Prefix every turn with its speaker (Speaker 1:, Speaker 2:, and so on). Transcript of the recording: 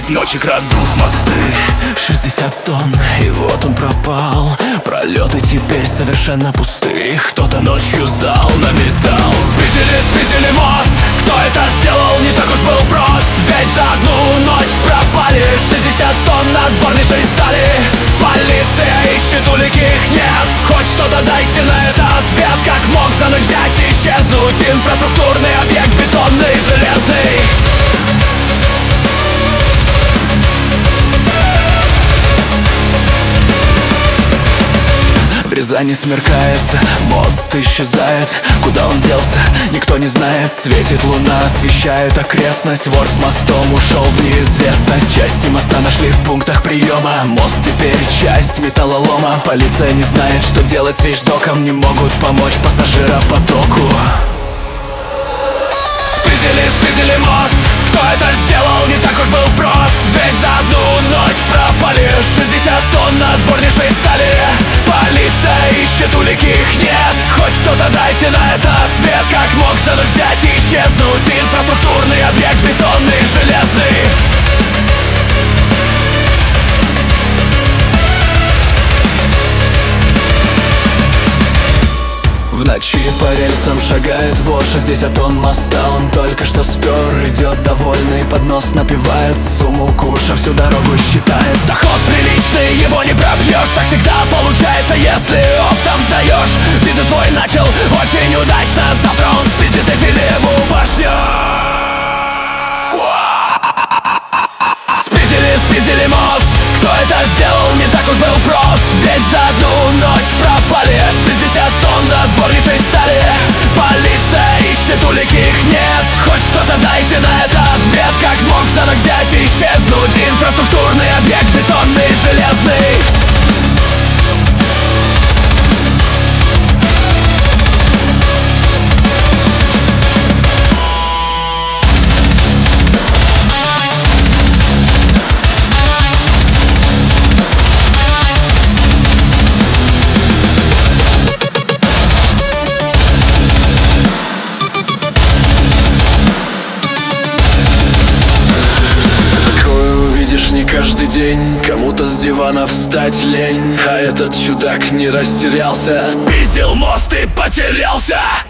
Speaker 1: Средь ночи крадут мосты 60 тонн, и вот он пропал. Пролеты теперь совершенно пусты. Кто-то ночью сдал на металл. Спиздили мост. Кто это сделал, не так уж был прост. Ведь за одну ночь пропали 60 тонн отборнейшей стали. Полиция ищет, улики их нет. Хоть что-то дайте на это ответ. Как мог за ночь взять и исчезнуть инфраструктурный объект, бетонный, железный? В Рязани смеркается, мост исчезает. Куда он делся, никто не знает. Светит луна, освещает окрестность. Вор с мостом ушел в неизвестность. Части моста нашли в пунктах приема. Мост теперь часть металлолома. Полиция не знает, что делать с вещдоком. Не могут помочь пассажиропотоку. Спиздили мост. Кто это сделал, не так уж был прост. Ведь за одну ночь пропали 60 тонн отборнейшей стали. Полиция ищет, улики их нет. Хоть кто-то дайте на это ответ. Как мог за ночь взять и исчезнуть инфраструктурный объект, бетонный, железный? В ночи по рельсам шагает вор, 60 тонн моста он только что спер. Идет довольный, поднос напивает, сумму куша всю дорогу считает. Доход приличный, его не пробьешь. Так всегда получается, если оптом сдаешь. Бизнес свой начал очень удачно. Завтра он спиздит Эйфелеву башню. Спиздили мост. Кто это сделал, не так уж был прост. Ведь за одну ночь пропали 60 тонн отборнейшей стали. Полиция ищет, улики их нет. Хоть что-то дайте на это ответ. Как мог за ночь взять и исчезнуть инфраструктурный объект, бетонный, железный? Не каждый день, кому-то с дивана встать лень. А этот чудак не растерялся. Спиздил мост и потерялся.